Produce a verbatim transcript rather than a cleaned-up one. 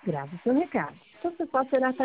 Grave o seu recado. Então, você pode ser essa